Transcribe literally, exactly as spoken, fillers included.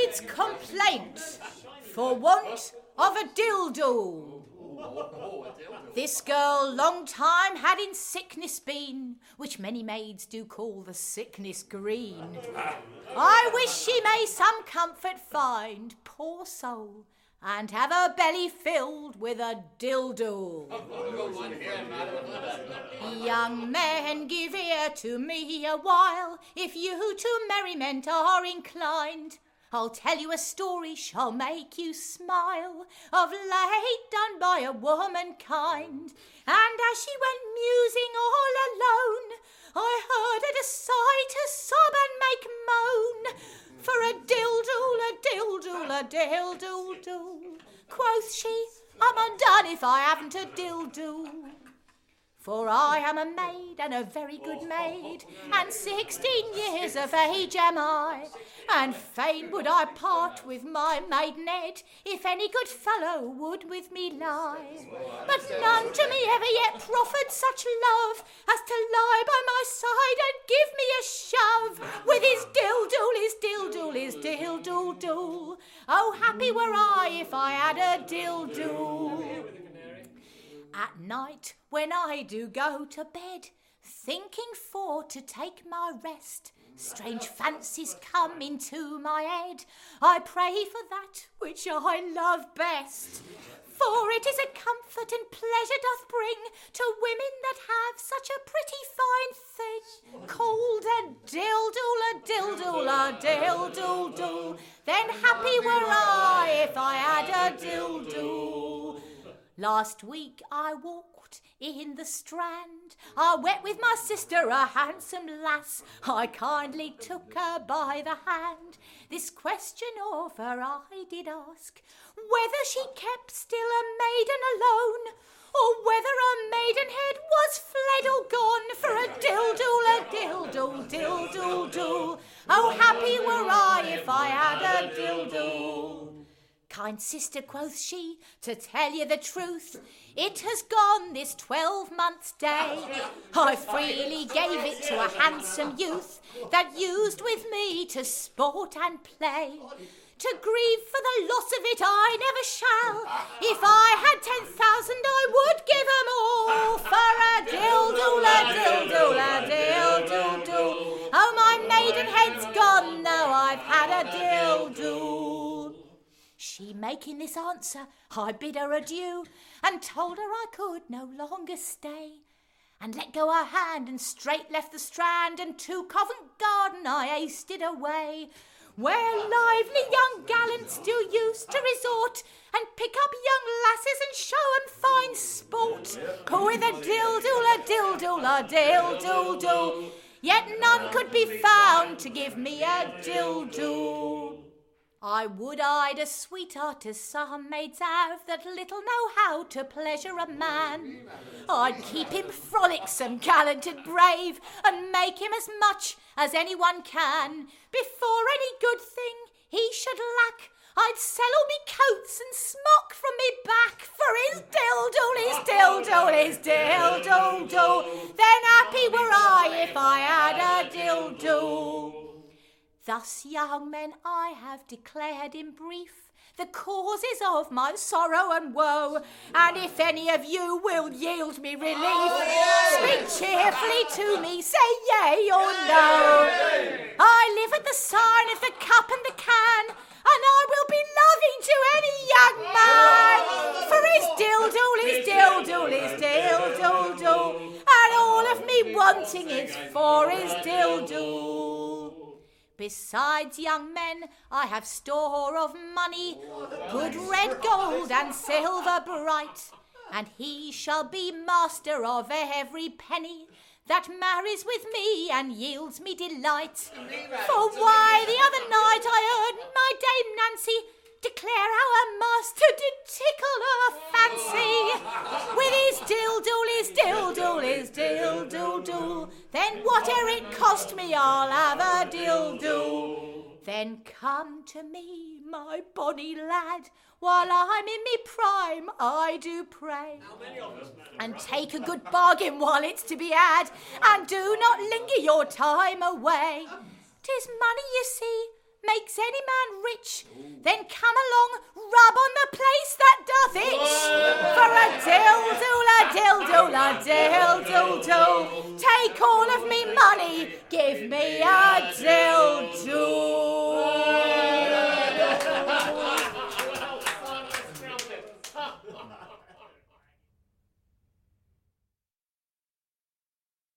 maid's complaint for want of a dildo. This girl long time had in sickness been, which many maids do call the sickness green. I wish she may some comfort find, poor soul, and have her belly filled with a dildo. Young men, give ear to me a while, if you to merriment are inclined. I'll tell you a story shall make you smile, of late done by a womankind. And as she went musing all alone, I heard her sigh to sob and make moan. For a dildool, a dildool, a dildool. Quoth she, I'm undone if I haven't a dildool. For I am a maid, and a very good maid, and sixteen years of age am I, and fain would I part with my maidenhead, if any good fellow would with me lie. But none to me ever yet proffered such love, as to lie by my side and give me a shove, with his dildool, his dildool, his dildool-dool. Oh, happy were I if I had a dildool. At night, when I do go to bed, thinking for to take my rest, strange fancies come into my head. I pray for that which I love best. For it is a comfort and pleasure doth bring to women that have such a pretty fine thing, called a dildool, a dildool, a dildool-dool. Then happy were I if I had a dildool. Last week I walked in the Strand. I went with my sister, a handsome lass. I kindly took her by the hand. This question of her I did ask, whether she kept still a maiden alone, or whether her maidenhead was fled or gone. For a dildool, a dildool, dildool-dool. Oh, happy were I if I had a dildool. Kind sister, quoth she, to tell you the truth, it has gone this twelve months' day. I freely gave it to a handsome youth that used with me to sport and play. To grieve for the loss of it I never shall. If I had ten thousand I would give 'em all for a dildool, a dildool, a dildool-dool. Oh, my maidenhead's gone now I've had a dildool. She making this answer, I bid her adieu, and told her I could no longer stay, and let go her hand and straight left the Strand, and to Covent Garden I hasted away, where lively young gallants do used to resort, and pick up young lasses and show 'em fine sport, with a dildool, a dildool, a dildool-dool. Yet none could be found to give me a dildool. I would I'd a sweetheart as some maids have, that little know how to pleasure a man. I'd keep him frolicsome, gallant and brave, and make him as much as anyone can. Before any good thing he should lack, I'd sell all me coats and smock from me back, for his dildool, his dildool, his dildool-dool. Then happy were I if I had a dildool. Thus, young men, I have declared in brief the causes of my sorrow and woe, and if any of you will yield me relief, oh, yeah. Speak cheerfully to me, say yea or no. Yay. I live at the sign of the cup and the can, and I will be loving to any young man, for his dildool, his dildool, his dildool-dool, and all of me wanting is for his dildool. Besides, young men, I have store of money, good red gold and silver bright, and he shall be master of every penny that marries with me and yields me delight. For why, the other night I heard my Dame Nancy declare how her master did tickle her fancy with his dildool, his dildool, his dildool-dool. Then whate'er it cost me, I'll have a dildool. Then come to me, my bonny lad, while I'm in me prime, I do pray. And take a good bargain while it's to be had, and do not linger your time away. 'Tis money, you see, makes any man rich, then come along, rub on the place that doth itch. For a dill-dool, a dill-dool, a dill-dool-dool. Take all of me money, give me a dill-dool.